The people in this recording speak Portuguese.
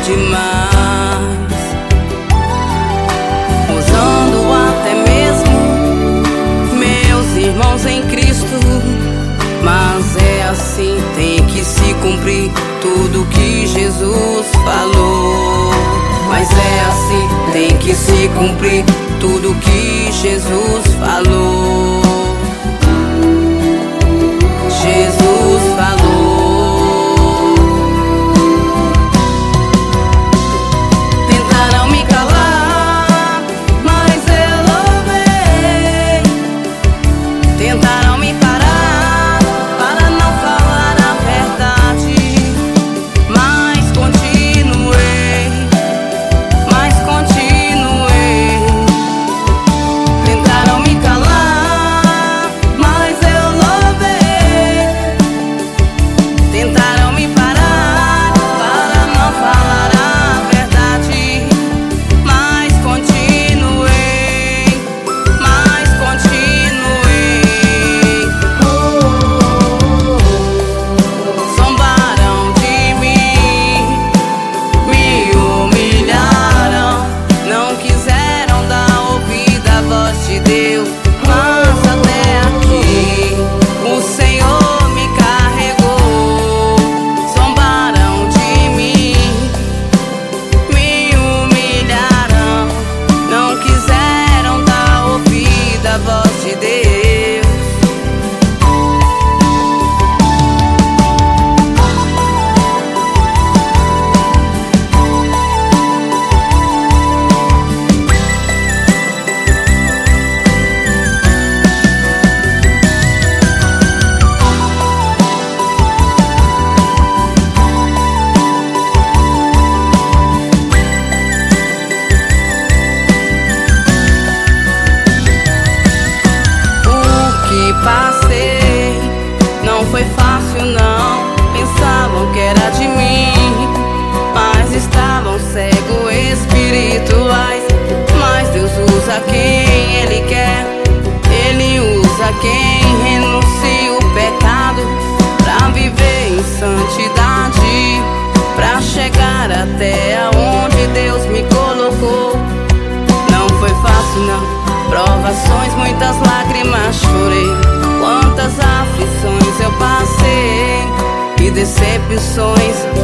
demais, usando até mesmo meus irmãos em Cristo. Mas é assim, tem que se cumprir tudo que Jesus falou. Mas é assim, tem que se cumprir tudo que Jesus falou. Jesus falou. Tentaram me calar, mas eu louvei. Tentaram me parar para não falar a verdade, mas continuei, mas continuei. Tentaram me calar, mas eu louvei. Tentaram me parar para não falar a verdade, mas continuei, mas continuei. Zombaram de mim, me humilharam, não quiseram dar ouvido à voz de Deus. Mas até aqui o Senhor me carregou. Zombaram de mim, me humilharam, não quiseram dar ouvido à voz de Deus. Passei, não foi fácil não. Pensavam que era de mim, mas estavam cegos espirituais. Mas Deus usa quem Ele quer, Ele usa quem renuncia o pecado pra viver em santidade, pra chegar até aonde Deus me colocou. Não foi fácil não, provações, muitas lágrimas chorei. Quantas aflições eu passei e decepções,